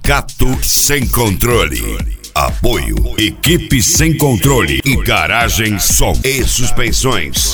Ducato Sem Controle. Apoio Equipe Sem Controle e Garagem Som e Suspensões.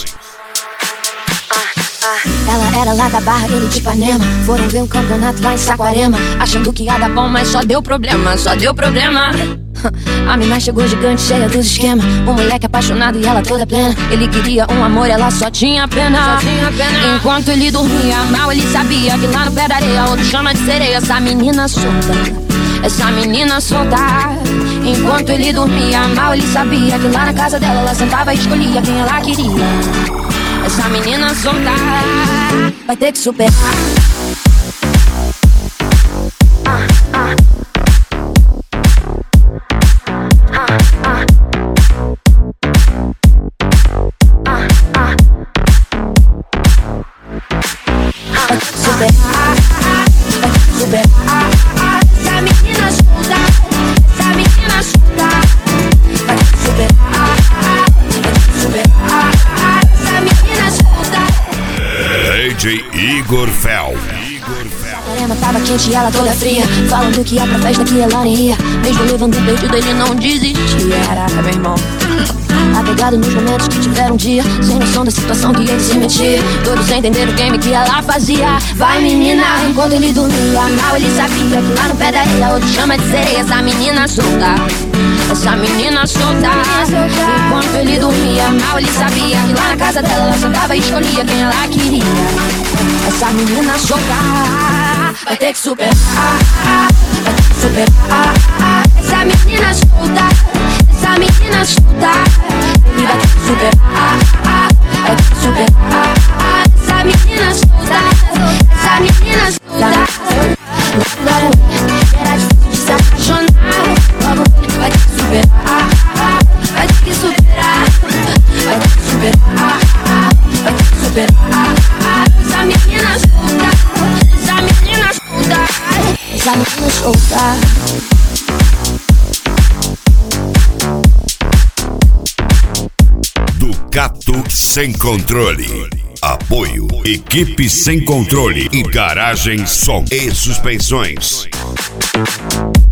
Ela era lá da Barra, ele de Ipanema. Foram ver um campeonato lá em Saquarema, achando que ia dar bom, mas só deu problema, só deu problema. A mina chegou gigante, cheia dos esquemas. Um moleque apaixonado e ela toda plena. Ele queria um amor, ela só tinha pena. Enquanto ele dormia mal, ele sabia que lá no pé da areia outro chama de sereia. Essa menina solta, essa menina solta. Enquanto ele dormia mal, ele sabia que lá na casa dela ela sentava e escolhia quem ela queria. Essa menina solta vai ter que superar. Essa menina solta, essa menina solta vai ter que superar, vai ter que superar. Essa menina solta. DJ Igor Fel. A arena tava quente e ela toda fria, falando que ia pra festa que ela nem ia. Mesmo levando o perdido ele não desistia. Caraca, meu irmão, apegado nos momentos que tiveram um dia, sem noção da situação que ele se metia. Todos entenderam o game que ela fazia. Vai menina, enquanto ele dormia mal, ele sabia que lá no pé da areia outro chama de sereia. Essa menina solta, essa menina solta. Enquanto ele dormia mal, ele sabia que lá na casa dela ela sentava e escolhia quem ela queria. Essa menina solta vai ter que superar, vai ter que superar. Essa menina solta, essa menina solta, ele vai ter que superar, vai ter que superar. Essa menina solta, essa menina solta. Era difícil de se apaixonar, logo vai ter que superar, vai ter que superar, vai ter que superar, vai ter que superar. Essa menina solta, essa menina solta, essa menina solta. Ducato Sem Controle. Apoio Equipe Sem Controle e Garagem Som e Suspensões.